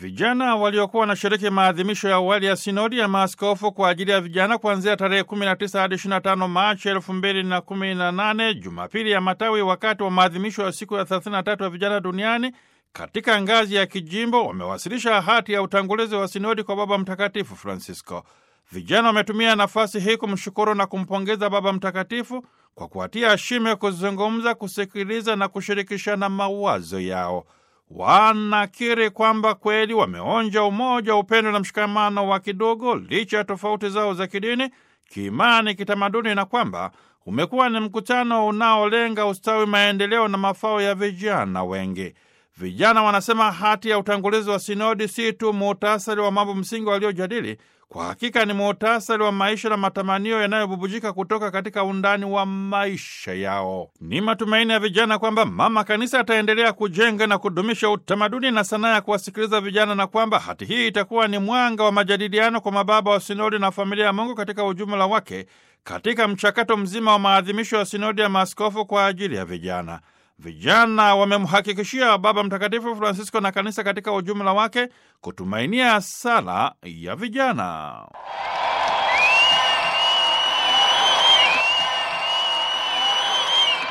Vijana waliokuwa wanashiriki maadhimisho ya awali ya sinodi ya maaskofu kwa ajili ya vijana kuanzia tarehe 19 hadi 25 Machi 2018, Jumapili ya Matawi, wakati wa maadhimisho ya siku ya 33 ya vijana duniani, katika ngazi ya kijimbo wamewasilisha hati ya utangulizi wa sinodi kwa Baba Mtakatifu Francisco. Vijana wametumia nafasi hii kumshukuru na kumpongeza Baba Mtakatifu kwa kuwatia shime kuzungumza, kusikiliza na kushirikishana mawazo yao. Wanakiri kwamba kweli wameonja umoja, upendo na mshikamano wa kidogo licha ya tofauti zao za kidini, kiimani, kitamaduni, na kwamba umekuwa ni mkutano unaolenga ustawi, maendeleo na mafao ya vijana wengi. Vijana wanasema hati ya utangulizi wa sinodi si tu muhtasari wa mambo msingi waliojadili, kwa hakika ni muhtasari wa maisha na matamanio yanayobubujika kutoka katika undani wa maisha yao. Ni matumaini ya vijana kwamba Mama Kanisa ataendelea kujenga na kudumisha utamaduni na sanaa ya kuwasikiliza vijana, na kwamba hati hii itakuwa ni mwanga wa majadiliano kwa mababa wa sinodi na familia ya Mungu katika ujumla wake, katika mchakato mzima wa maadhimisho ya sinodi ya maaskofu kwa ajili ya vijana. Vijana wamemhakikishia Baba Mtakatifu Francisco na Kanisa katika ujumla wake kutumainia sala ya vijana.